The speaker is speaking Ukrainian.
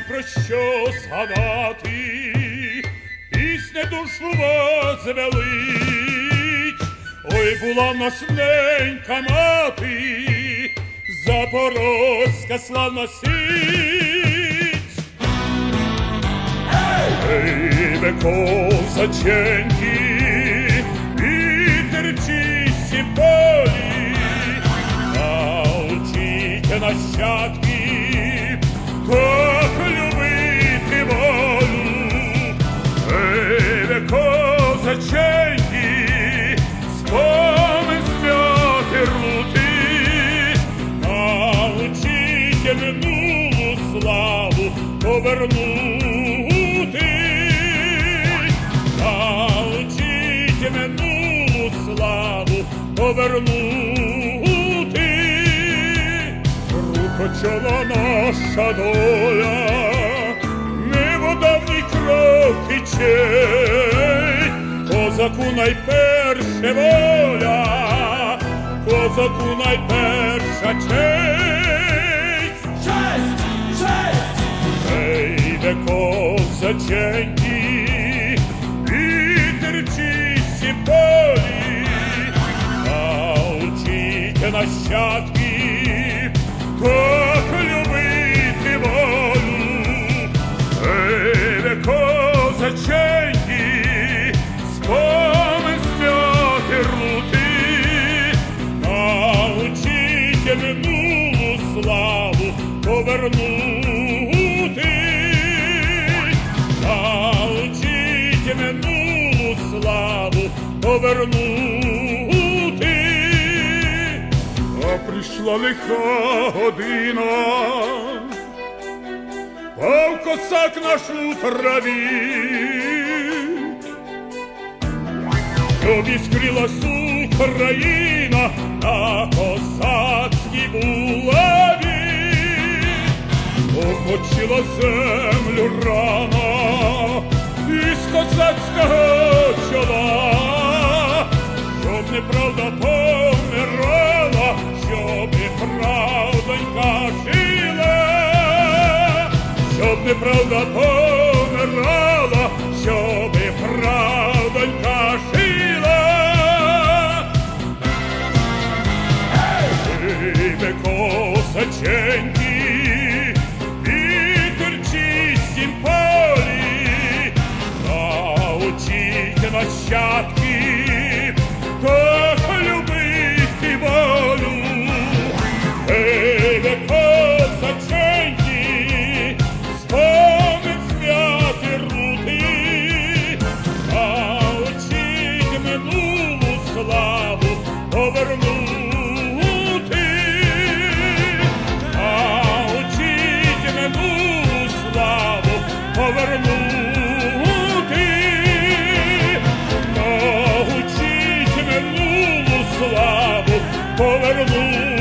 про що згадати, пісня душу возвелич. Ой, була в нас ненька мати, Запорозька славна Січ. Ей, ви козаченьки, вітер чисті полі, научите нащадків так любити волю. Ей, ви козаченьки, спомин зм'яти рути, научите минулу славу повернути. Научите минулу славу повернути. Рукочола наша доля, не вода в ній кров тече, козаку найперше воля, козаку найперша честь. Честь! Честь! Ей, де козаченьки, вітер чисті полі, научите нащадків так любити волю. Ей, де козаченьки, спомин зм'яти рути, научите минулу славу повернути. Научите минулу славу повернути. А прийшла лиха година, пав косак наш у траві, щоб іскрилась Україна на козацькій булаві. Охочила землю рана із козацького чола, щоб неправда помирала, щоб неправдонька жила, щоб неправда помирала, щоб неправдонька жила. Ей, ви козаченьки, вітер чистім полі, научите нащадків так любити волю. Ей, ви козаченьки, спомин зм'яти рути, научите минулу славу повернути. Научите минулу славу повернути. Научите минулу славу повернути.